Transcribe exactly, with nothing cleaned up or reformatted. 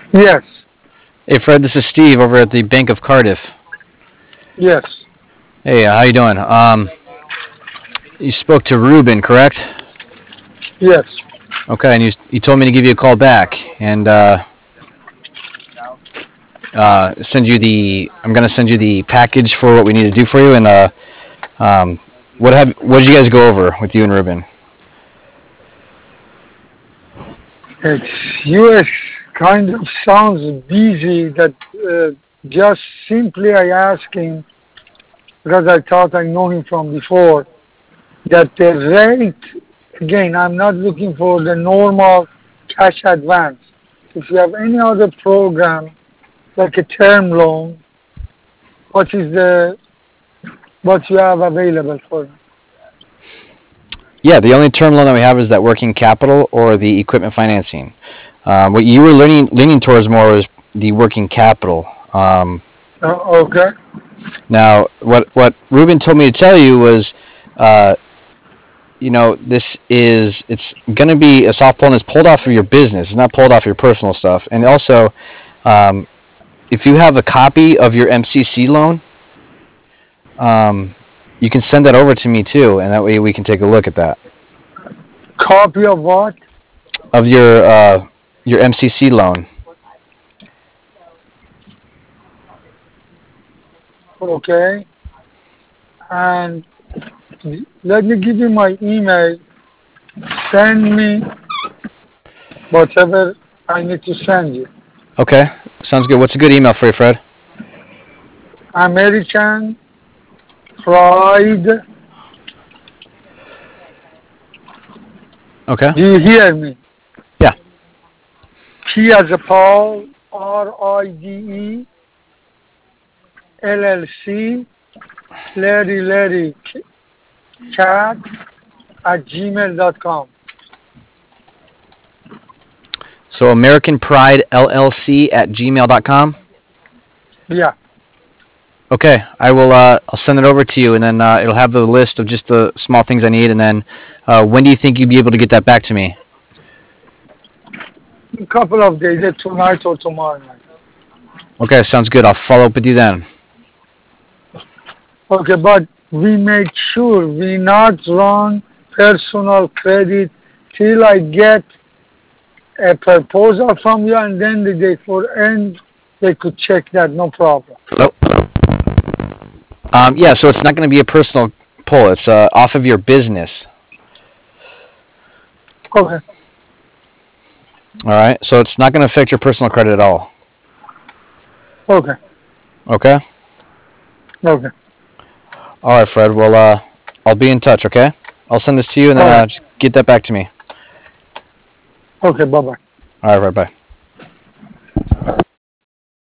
Yes, Hey, Fred, this is Steve over at the Bank of Cardiff. yes, Hey, how you doing? Um, you spoke to Ruben, correct? yes. Okay, and you you told me to give you a call back and uh, uh, send you the. I'm gonna send you the package for what we need to do for you. And uh, um, what have what did you guys go over with you and Ruben? It's U S kind of sounds busy that uh, just simply I asked him, because I thought I know him from before, that the rate, again, I'm not looking for the normal cash advance. If you have any other program, like a term loan, what is the, what you have available for me? Yeah, the only term loan that we have is that working capital or the equipment financing. Um, what you were leaning leaning towards more was the working capital. Um, Uh, okay, now, what what Ruben told me to tell you was, uh, you know, this is it's going to be a soft pull and it's pulled off of your business. It's not pulled off your personal stuff. And also, um, if you have a copy of your M C C loan, um, you can send that over to me too, and that way we can take a look at that copy of what? of your uh, your M C C loan. Okay, and let me give you my email. Send me whatever I need to send you. Okay, sounds good. What's a good email for you, Fred? American Pride. Okay. Do you hear me? Yeah. P as a Paul, R I D E, L L C, Larry Larry Cat at gmail dot com. So American Pride L L C at gmail dot com. Yeah. Okay, I will. Uh, I'll send it over to you, and then uh, it'll have the list of just the small things I need. And then, uh, when do you think you'd be able to get that back to me? A couple of days, tonight or tomorrow night. Okay, sounds good. I'll follow up with you then. Okay, but we make sure we not run personal credit till I get a proposal from you, and then the day for end, they could check that, no problem. Hello. Um, yeah, so it's not going to be a personal pull. It's uh, off of your business. Okay, All right. So it's not going to affect your personal credit at all. okay, Okay. okay, All right, Fred. Well, uh, I'll be in touch. Okay. I'll send this to you, and then all uh, right, just get that back to me. okay, bye-bye. All right. Right. Bye.